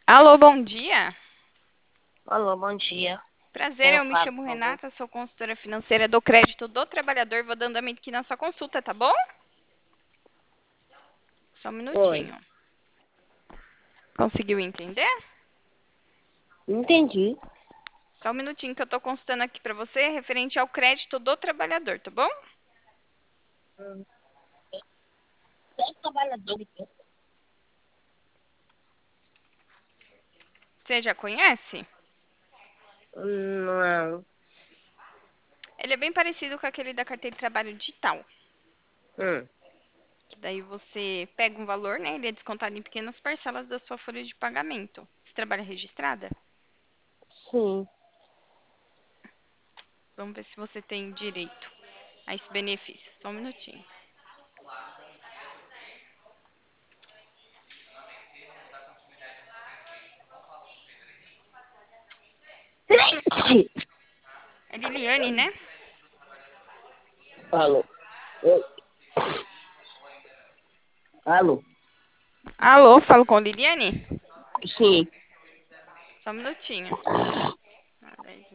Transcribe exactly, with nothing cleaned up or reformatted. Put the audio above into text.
Alô, bom dia. Alô, bom dia. Prazer, Quem eu eu me falo, chamo por favor? Renata, sou consultora financeira do Crédito do Trabalhador. Vou dando andamento aqui na sua consulta, tá bom? Só um Oi. minutinho. Conseguiu entender? Entendi. Só um minutinho que eu tô consultando aqui pra você, referente ao crédito do trabalhador, tá bom? Hum, Só trabalhador de quê? Você já conhece? Hum, Não. Ele é bem parecido com aquele da carteira de trabalho digital. Hum, Que daí você pega um valor, né? Ele é descontado em pequenas parcelas da sua folha de pagamento. Você trabalha registrada? sim. Vamos ver se você tem direito a esse benefício. Só um minutinho. É Liliane, né? Alô. Oi. Alô. Alô, falo com Liliane? Sim. Só um minutinho.